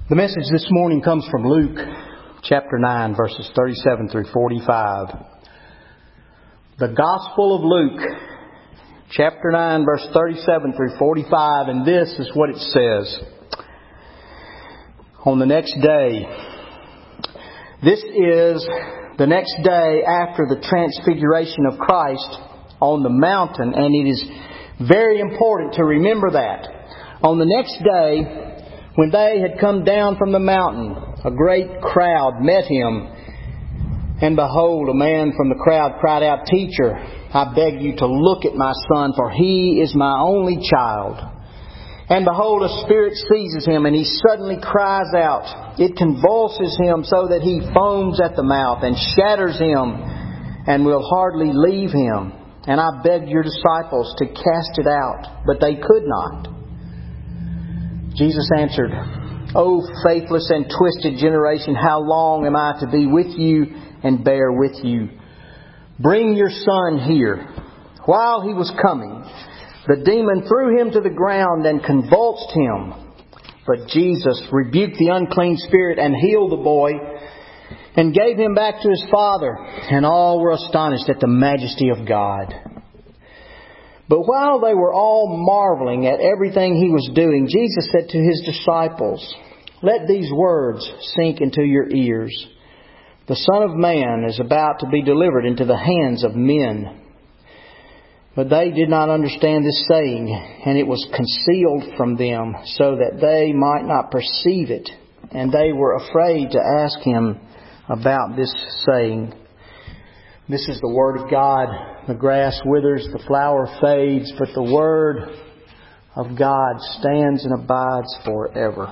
The message this morning comes from Luke chapter 9, verses 37 through 45. The Gospel of Luke, chapter 9, verse 37 through 45, and this is what it says. On the next day, this is the next day after the transfiguration of Christ on the mountain, and it is very important to remember that. On the next day, when they had come down from the mountain, a great crowd met Him. And behold, a man from the crowd cried out, "Teacher, I beg you to look at my son, for he is my only child. And behold, a spirit seizes him, and he suddenly cries out. It convulses him so that he foams at the mouth and shatters him and will hardly leave him. And I begged your disciples to cast it out, but they could not." Jesus answered, "O faithless and twisted generation, how long am I to be with you and bear with you? Bring your son here." While he was coming, the demon threw him to the ground and convulsed him. But Jesus rebuked the unclean spirit and healed the boy and gave him back to his father. And all were astonished at the majesty of God. But while they were all marveling at everything He was doing, Jesus said to His disciples, "Let these words sink into your ears. The Son of Man is about to be delivered into the hands of men." But they did not understand this saying, and it was concealed from them, so that they might not perceive it. And they were afraid to ask Him about this saying. This is the Word of God. The grass withers, the flower fades, but the Word of God stands and abides forever.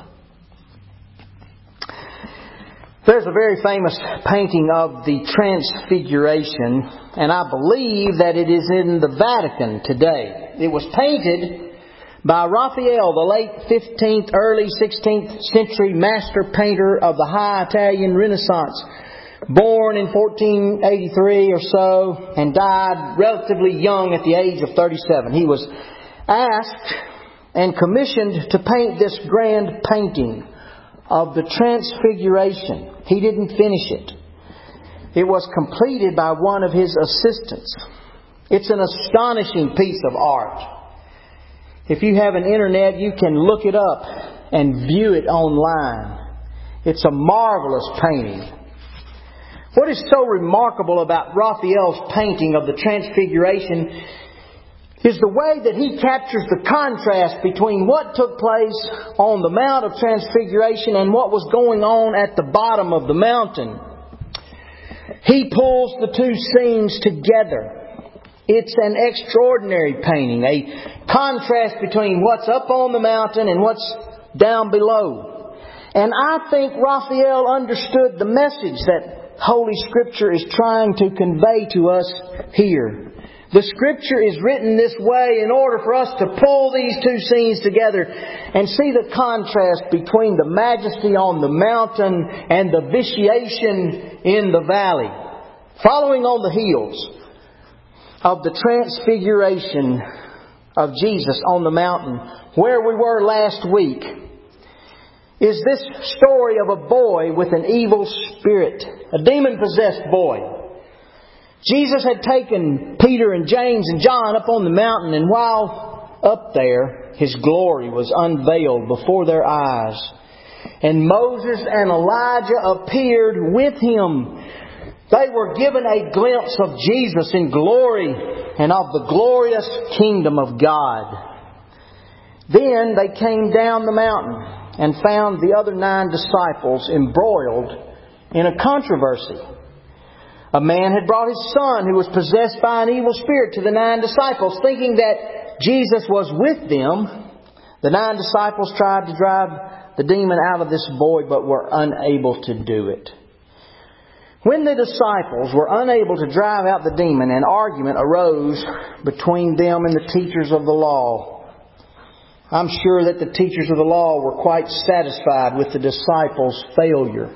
There's a very famous painting of the Transfiguration, and I believe that it is in the Vatican today. It was painted by Raphael, the late 15th, early 16th century master painter of the High Italian Renaissance. Born in 1483 or so and died relatively young at the age of 37. He was asked and commissioned to paint this grand painting of the Transfiguration. He didn't finish it. It was completed by one of his assistants. It's an astonishing piece of art. If you have an internet, you can look it up and view it online. It's a marvelous painting. What is so remarkable about Raphael's painting of the Transfiguration is the way that he captures the contrast between what took place on the Mount of Transfiguration and what was going on at the bottom of the mountain. He pulls the two scenes together. It's an extraordinary painting, a contrast between what's up on the mountain and what's down below. And I think Raphael understood the message that Holy Scripture is trying to convey to us here. The Scripture is written this way in order for us to pull these two scenes together and see the contrast between the majesty on the mountain and the vitiation in the valley. Following on the heels of the Transfiguration of Jesus on the mountain, where we were last week, is this story of a boy with an evil spirit, a demon-possessed boy. Jesus had taken Peter and James and John up on the mountain, and while up there, His glory was unveiled before their eyes. And Moses and Elijah appeared with Him. They were given a glimpse of Jesus in glory and of the glorious kingdom of God. Then they came down the mountain and found the other 9 disciples embroiled in a controversy. A man had brought his son who was possessed by an evil spirit to the 9 disciples, thinking that Jesus was with them. The 9 disciples tried to drive the demon out of this boy, but were unable to do it. When the disciples were unable to drive out the demon, an argument arose between them and the teachers of the law. I'm sure that the teachers of the law were quite satisfied with the disciples' failure.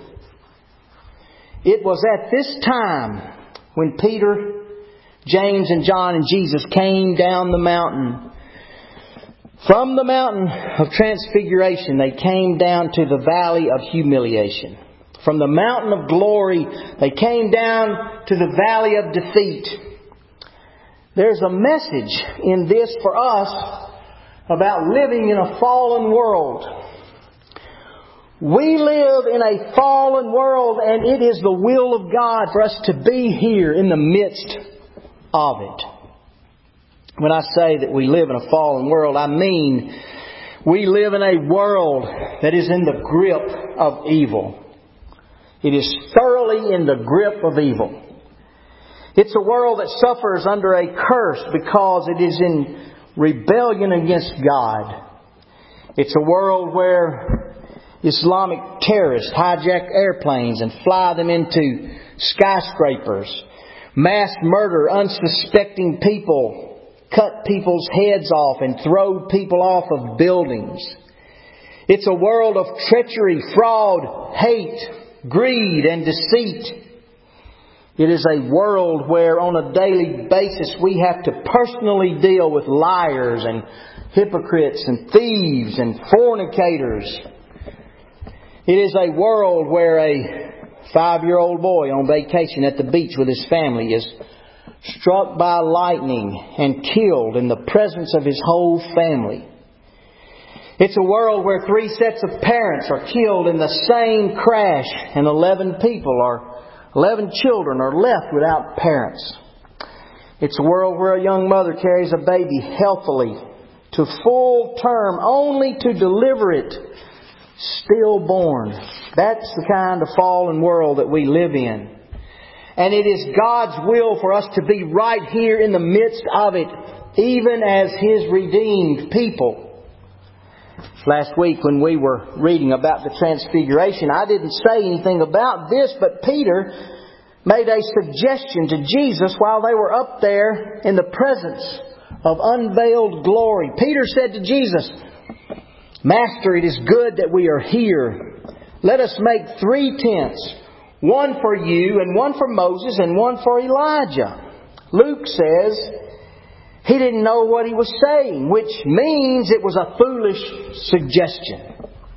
It was at this time when Peter, James, and John and Jesus came down the mountain From the mountain of transfiguration, they came down to the valley of humiliation. From the mountain of glory, they came down to the valley of defeat. There's a message in this for us about living in a fallen world. We live in a fallen world, and it is the will of God for us to be here in the midst of it. When I say that we live in a fallen world, I mean we live in a world that is in the grip of evil. It is thoroughly in the grip of evil. It's a world that suffers under a curse because it is in rebellion against God. It's a world where Islamic terrorists hijack airplanes and fly them into skyscrapers, mass murder unsuspecting people, cut people's heads off and throw people off of buildings. It's a world of treachery, fraud, hate, greed and deceit. It is a world where on a daily basis we have to personally deal with liars and hypocrites and thieves and fornicators. It is a world where a 5-year-old boy on vacation at the beach with his family is struck by lightning and killed in the presence of his whole family. It's a world where 3 sets of parents are killed in the same crash and 11 children are left without parents. It's a world where a young mother carries a baby healthily to full term only to deliver it stillborn. That's the kind of fallen world that we live in. And it is God's will for us to be right here in the midst of it, even as His redeemed people. Last week when we were reading about the Transfiguration, I didn't say anything about this, but Peter made a suggestion to Jesus while they were up there in the presence of unveiled glory. Peter said to Jesus, "Master, it is good that we are here. Let us make 3 tents, one for you and one for Moses and one for Elijah." Luke says he didn't know what he was saying, which means it was a foolish suggestion.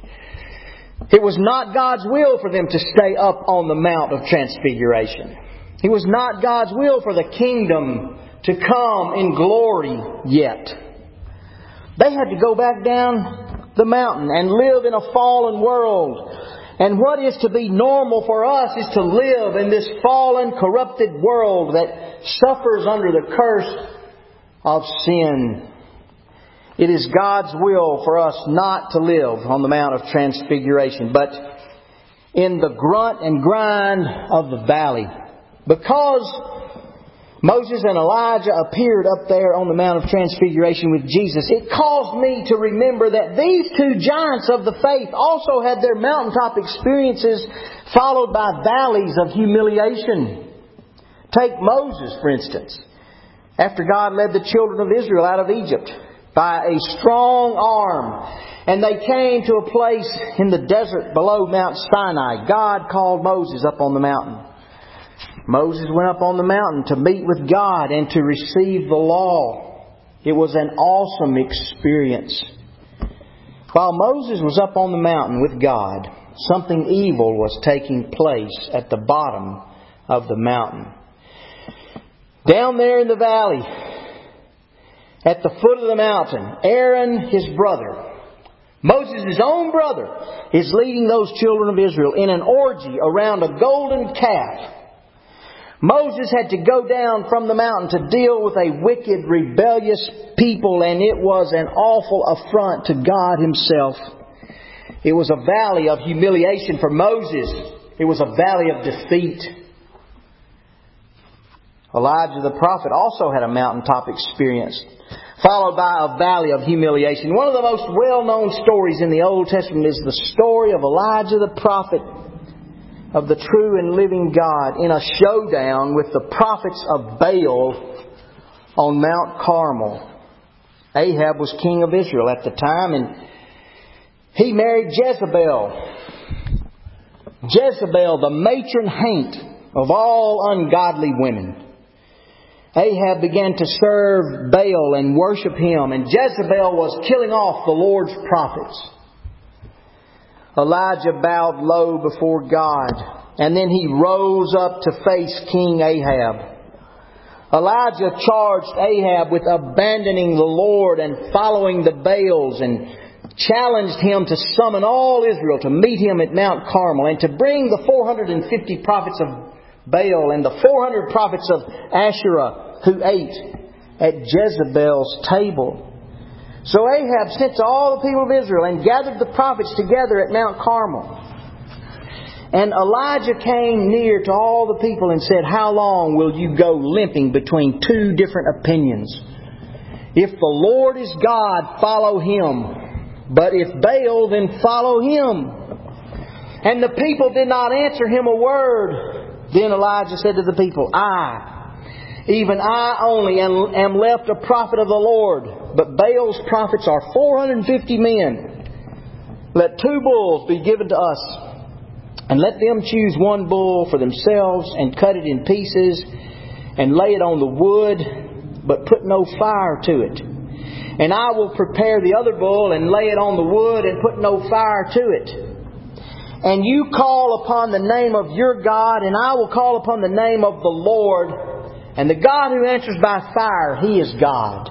It was not God's will for them to stay up on the Mount of Transfiguration. It was not God's will for the kingdom to come in glory yet. They had to go back down the mountain and live in a fallen world. And what is to be normal for us is to live in this fallen, corrupted world that suffers under the curse of sin. It is God's will for us not to live on the Mount of Transfiguration, but in the grunt and grind of the valley. Because Moses and Elijah appeared up there on the Mount of Transfiguration with Jesus, it caused me to remember that these 2 giants of the faith also had their mountaintop experiences followed by valleys of humiliation. Take Moses, for instance. After God led the children of Israel out of Egypt by a strong arm, and they came to a place in the desert below Mount Sinai, God called Moses up on the mountain. Moses went up on the mountain to meet with God and to receive the law. It was an awesome experience. While Moses was up on the mountain with God, something evil was taking place at the bottom of the mountain. Down there in the valley, at the foot of the mountain, Aaron, his brother, Moses' own brother, is leading those children of Israel in an orgy around a golden calf. Moses had to go down from the mountain to deal with a wicked, rebellious people, and it was an awful affront to God Himself. It was a valley of humiliation for Moses. It was a valley of defeat. Elijah the prophet also had a mountaintop experience, followed by a valley of humiliation. One of the most well-known stories in the Old Testament is the story of Elijah the prophet of the true and living God in a showdown with the prophets of Baal on Mount Carmel. Ahab was king of Israel at the time, and he married Jezebel. Jezebel, the matron haint of all ungodly women. Ahab began to serve Baal and worship him, and Jezebel was killing off the Lord's prophets. Elijah bowed low before God, and then he rose up to face King Ahab. Elijah charged Ahab with abandoning the Lord and following the Baals, and challenged him to summon all Israel to meet him at Mount Carmel, and to bring the 450 prophets of Baal and the 400 prophets of Asherah who ate at Jezebel's table. So Ahab sent to all the people of Israel and gathered the prophets together at Mount Carmel. And Elijah came near to all the people and said, "How long will you go limping between two different opinions? If the Lord is God, follow Him. But if Baal, then follow him." And the people did not answer him a word. Then Elijah said to the people, even I only am left a prophet of the Lord, but Baal's prophets are 450 men. Let 2 bulls be given to us, and let them choose 1 bull for themselves, and cut it in pieces, and lay it on the wood, but put no fire to it. And I will prepare the other bull, and lay it on the wood, and put no fire to it. And you call upon the name of your God, and I will call upon the name of the Lord. And the God who answers by fire, He is God.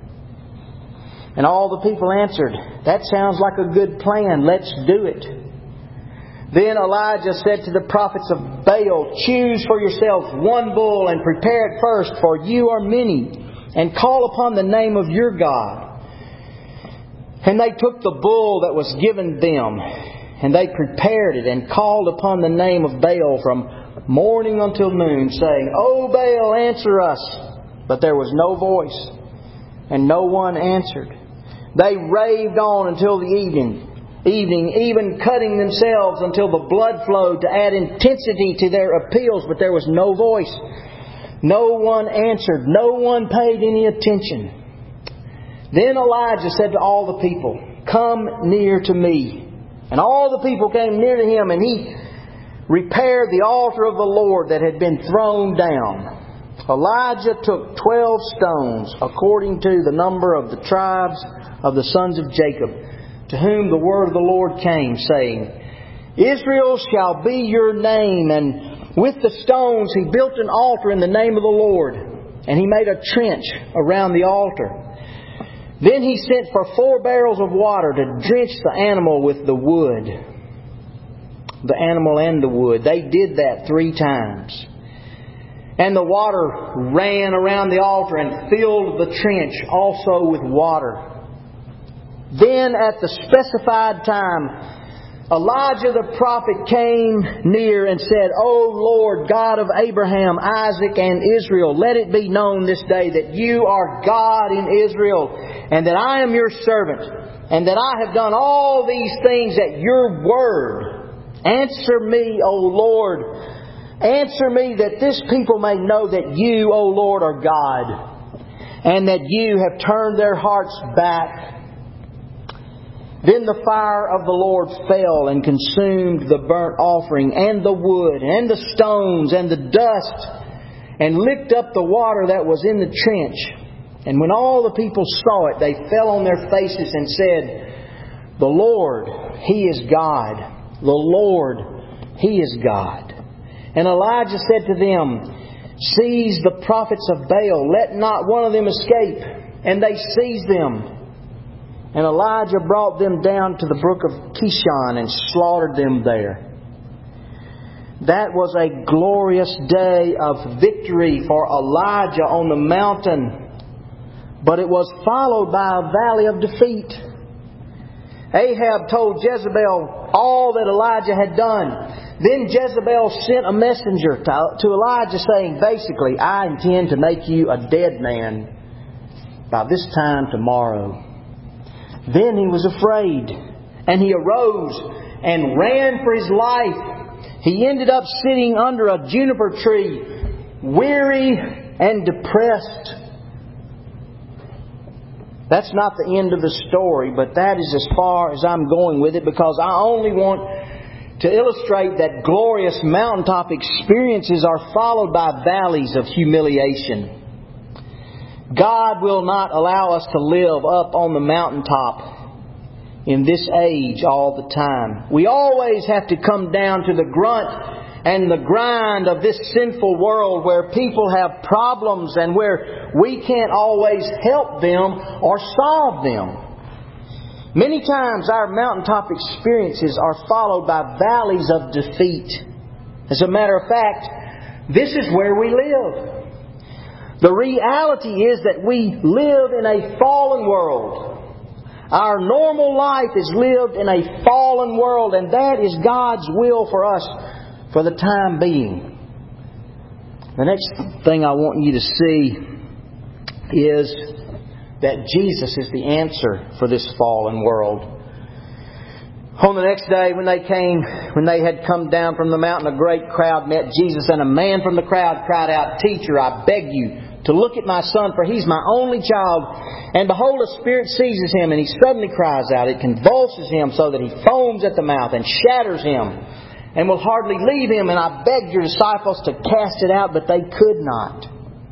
And all the people answered, "That sounds like a good plan. Let's do it." Then Elijah said to the prophets of Baal, "Choose for yourselves 1 bull and prepare it first, for you are many, and call upon the name of your God." And they took the bull that was given them, and they prepared it and called upon the name of Baal from morning until noon, saying, "O Baal, answer us." But there was no voice, and no one answered. They raved on until the evening, even cutting themselves until the blood flowed to add intensity to their appeals, but there was no voice. No one answered. No one paid any attention. Then Elijah said to all the people, "Come near to me." And all the people came near to him, and he repaired the altar of the Lord that had been thrown down. Elijah took 12 stones, according to the number of the tribes of the sons of Jacob, to whom the word of the Lord came, saying, "Israel shall be your name." And with the stones he built an altar in the name of the Lord, and he made a trench around the altar. Then he sent for 4 barrels of water to drench the animal with the wood. The animal and the wood. They did that 3 times. And the water ran around the altar and filled the trench also with water. Then at the specified time, Elijah the prophet came near and said, "O Lord, God of Abraham, Isaac, and Israel, let it be known this day that you are God in Israel, and that I am your servant, and that I have done all these things at your word. Answer me, O Lord. Answer me, that this people may know that you, O Lord, are God, and that you have turned their hearts back." Then the fire of the Lord fell and consumed the burnt offering and the wood and the stones and the dust, and licked up the water that was in the trench. And when all the people saw it, they fell on their faces and said, "The Lord, He is God. The Lord, He is God." And Elijah said to them, "Seize the prophets of Baal. Let not one of them escape." And they seized them. And Elijah brought them down to the brook of Kishon and slaughtered them there. That was a glorious day of victory for Elijah on the mountain. But it was followed by a valley of defeat. Ahab told Jezebel all that Elijah had done. Then Jezebel sent a messenger to Elijah saying, basically, "I intend to make you a dead man by this time tomorrow." Then he was afraid, and he arose and ran for his life. He ended up sitting under a juniper tree, weary and depressed. That's not the end of the story, but that is as far as I'm going with it, because I only want to illustrate that glorious mountaintop experiences are followed by valleys of humiliation. God will not allow us to live up on the mountaintop in this age all the time. We always have to come down to the grunt and the grind of this sinful world where people have problems and where we can't always help them or solve them. Many times our mountaintop experiences are followed by valleys of defeat. As a matter of fact, this is where we live. The reality is that we live in a fallen world. Our normal life is lived in a fallen world, and that is God's will for us for the time being. The next thing I want you to see is that Jesus is the answer for this fallen world. On the next day, when they had come down from the mountain, a great crowd met Jesus, and a man from the crowd cried out, "Teacher, I beg you to look at my son, for he's my only child. And behold, a spirit seizes him, and he suddenly cries out. It convulses him so that he foams at the mouth and shatters him, and will hardly leave him. And I begged your disciples to cast it out, but they could not."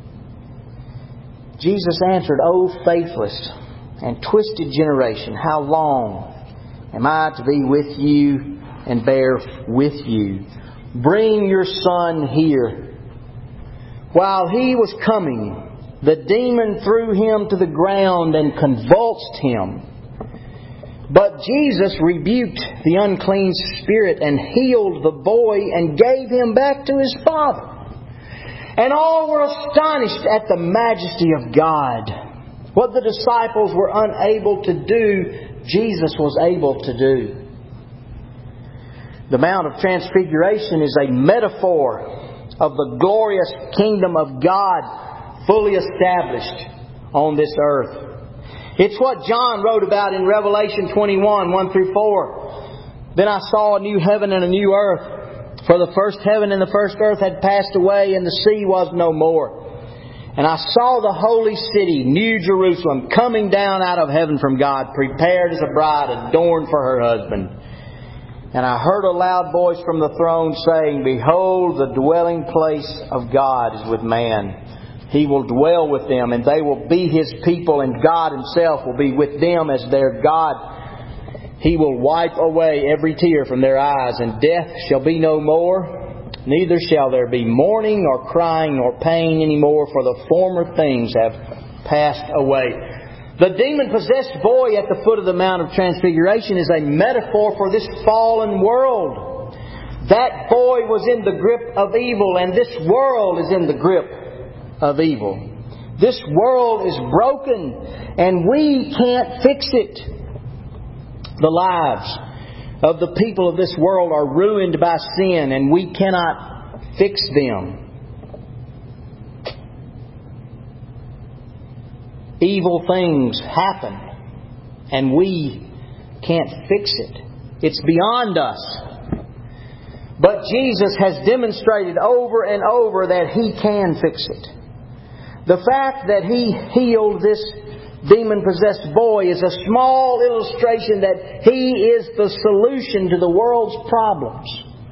Jesus answered, "O faithless and twisted generation, how long am I to be with you and bear with you? Bring your son here." While he was coming, the demon threw him to the ground and convulsed him. But Jesus rebuked the unclean spirit and healed the boy and gave him back to his father. And all were astonished at the majesty of God. What the disciples were unable to do, Jesus was able to do. The Mount of Transfiguration is a metaphor of the glorious kingdom of God fully established on this earth. It's what John wrote about in Revelation 21, 1 through 4. "Then I saw a new heaven and a new earth, for the first heaven and the first earth had passed away, and the sea was no more. And I saw the holy city, New Jerusalem, coming down out of heaven from God, prepared as a bride adorned for her husband. And I heard a loud voice from the throne saying, Behold, the dwelling place of God is with man. He will dwell with them, and they will be His people, and God Himself will be with them as their God. He will wipe away every tear from their eyes, and death shall be no more. Neither shall there be mourning, or crying, or pain any more, for the former things have passed away." The demon-possessed boy at the foot of the Mount of Transfiguration is a metaphor for this fallen world. That boy was in the grip of evil, and this world is in the grip of evil. This world is broken, and we can't fix it. The lives of the people of this world are ruined by sin, and we cannot fix them. Evil things happen, and we can't fix it. It's beyond us. But Jesus has demonstrated over and over that He can fix it. The fact that He healed this demon-possessed boy is a small illustration that He is the solution to the world's problems.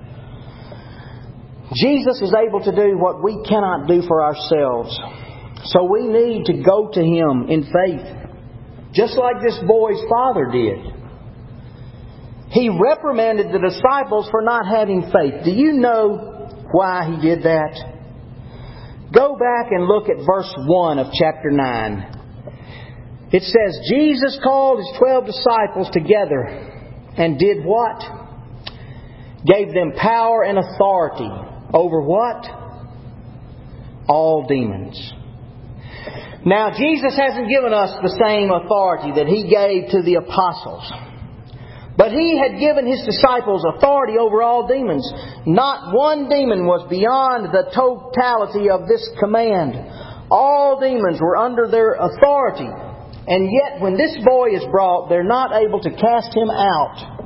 Jesus is able to do what we cannot do for ourselves. So we need to go to Him in faith, just like this boy's father did. He reprimanded the disciples for not having faith. Do you know why He did that? Go back and look at verse 1 of chapter 9. It says, Jesus called His 12 disciples together and did what? Gave them power and authority over what? All demons. Now, Jesus hasn't given us the same authority that He gave to the apostles. But He had given His disciples authority over all demons. Not one demon was beyond the totality of this command. All demons were under their authority. And yet, when this boy is brought, they're not able to cast him out.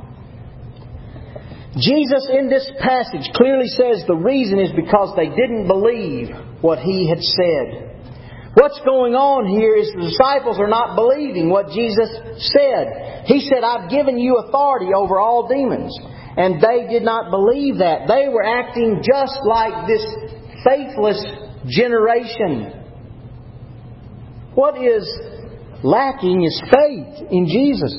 Jesus in this passage clearly says the reason is because they didn't believe what He had said. What's going on here is the disciples are not believing what Jesus said. He said, I've given you authority over all demons. And they did not believe that. They were acting just like this faithless generation. What is lacking is faith in Jesus.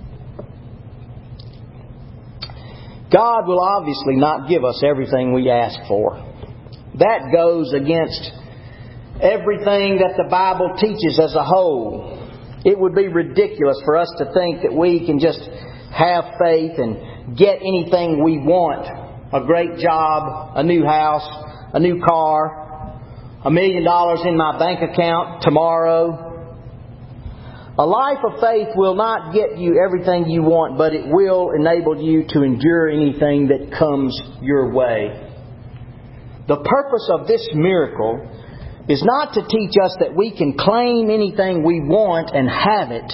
God will obviously not give us everything we ask for. That goes against everything that the Bible teaches as a whole. It would be ridiculous for us to think that we can just have faith and get anything we want. A great job, a new house, a new car, $1 million in my bank account tomorrow. A life of faith will not get you everything you want, but it will enable you to endure anything that comes your way. The purpose of this miracle is not to teach us that we can claim anything we want and have it.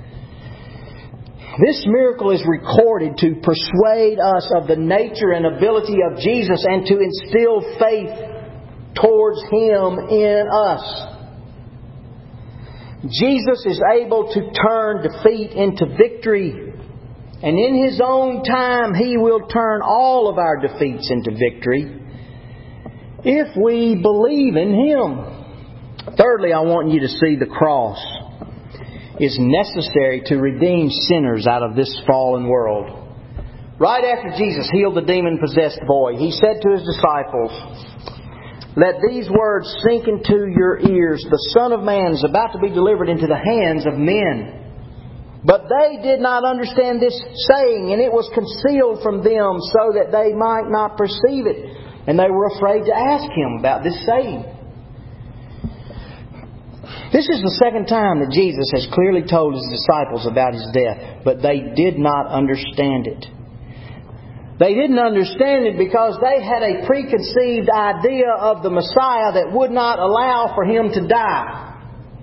This miracle is recorded to persuade us of the nature and ability of Jesus and to instill faith towards Him in us. Jesus is able to turn defeat into victory. And in His own time, He will turn all of our defeats into victory if we believe in Him. Thirdly, I want you to see the cross is necessary to redeem sinners out of this fallen world. Right after Jesus healed the demon-possessed boy, He said to His disciples, "Let these words sink into your ears. The Son of Man is about to be delivered into the hands of men." But they did not understand this saying, and it was concealed from them so that they might not perceive it. And they were afraid to ask Him about this saying. This is the second time that Jesus has clearly told His disciples about His death, but they did not understand it. They didn't understand it because they had a preconceived idea of the Messiah that would not allow for Him to die.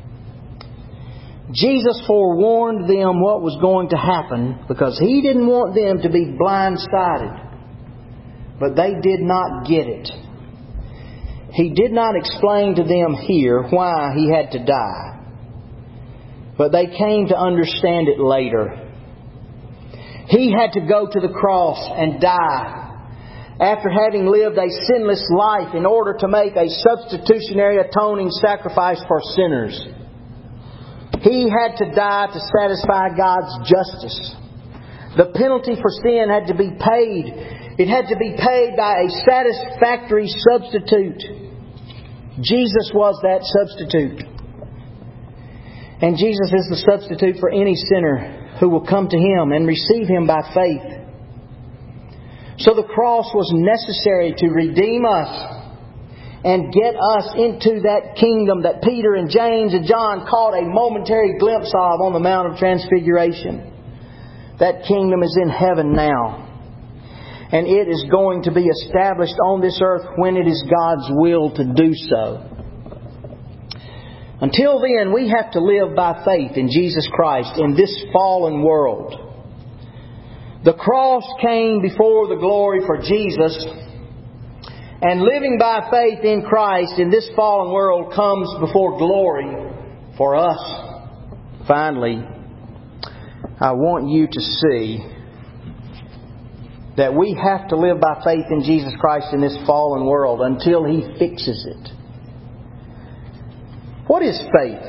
Jesus forewarned them what was going to happen because He didn't want them to be blindsided. But they did not get it. He did not explain to them here why He had to die. But they came to understand it later. He had to go to the cross and die after having lived a sinless life in order to make a substitutionary atoning sacrifice for sinners. He had to die to satisfy God's justice. The penalty for sin had to be paid. It had to be paid by a satisfactory substitute. Jesus was that substitute. And Jesus is the substitute for any sinner who will come to Him and receive Him by faith. So the cross was necessary to redeem us and get us into that kingdom that Peter and James and John caught a momentary glimpse of on the Mount of Transfiguration. That kingdom is in heaven now. And it is going to be established on this earth when it is God's will to do so. Until then, we have to live by faith in Jesus Christ in this fallen world. The cross came before the glory for Jesus, and living by faith in Christ in this fallen world comes before glory for us. Finally, I want you to see that we have to live by faith in Jesus Christ in this fallen world until He fixes it. What is faith?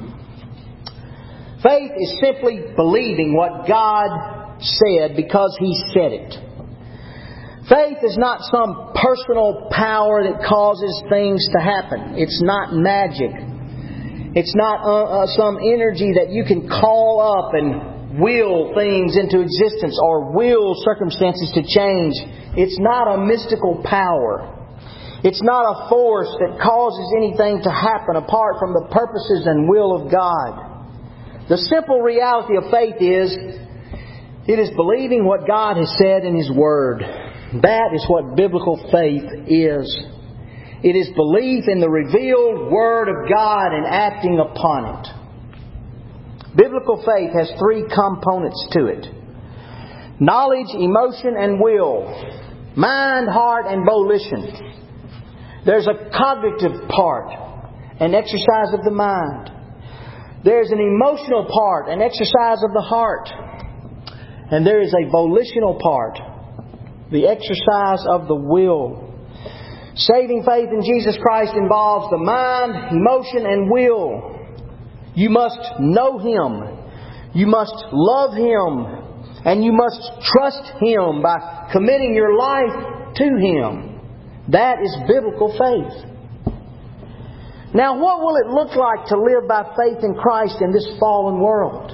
Faith is simply believing what God said because He said it. Faith is not some personal power that causes things to happen. It's not magic. It's not some energy that you can call up and will things into existence or will circumstances to change. It's not a mystical power. It's not a force that causes anything to happen apart from the purposes and will of God. The simple reality of faith is, it is believing what God has said in His Word. That is what biblical faith is. It is belief in the revealed Word of God and acting upon it. Biblical faith has three components to it: knowledge, emotion, and will. Mind, heart, and volition. There's a cognitive part, an exercise of the mind. There's an emotional part, an exercise of the heart. And there is a volitional part, the exercise of the will. Saving faith in Jesus Christ involves the mind, emotion, and will. You must know Him. You must love Him. And you must trust Him by committing your life to Him. That is biblical faith. Now, what will it look like to live by faith in Christ in this fallen world?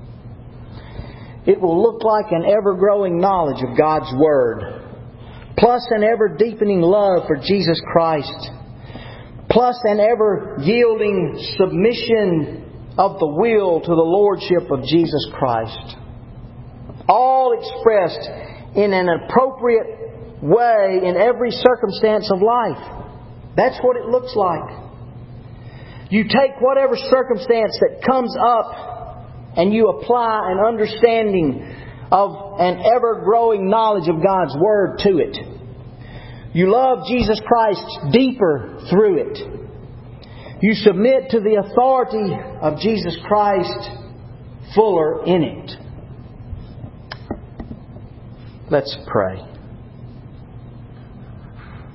It will look like an ever-growing knowledge of God's Word, plus an ever-deepening love for Jesus Christ, plus an ever-yielding submission of the will to the Lordship of Jesus Christ. All expressed in an appropriate way in every circumstance of life. That's what it looks like. You take whatever circumstance that comes up and you apply an understanding of an ever-growing knowledge of God's Word to it. You love Jesus Christ deeper through it. You submit to the authority of Jesus Christ fuller in it. Let's pray.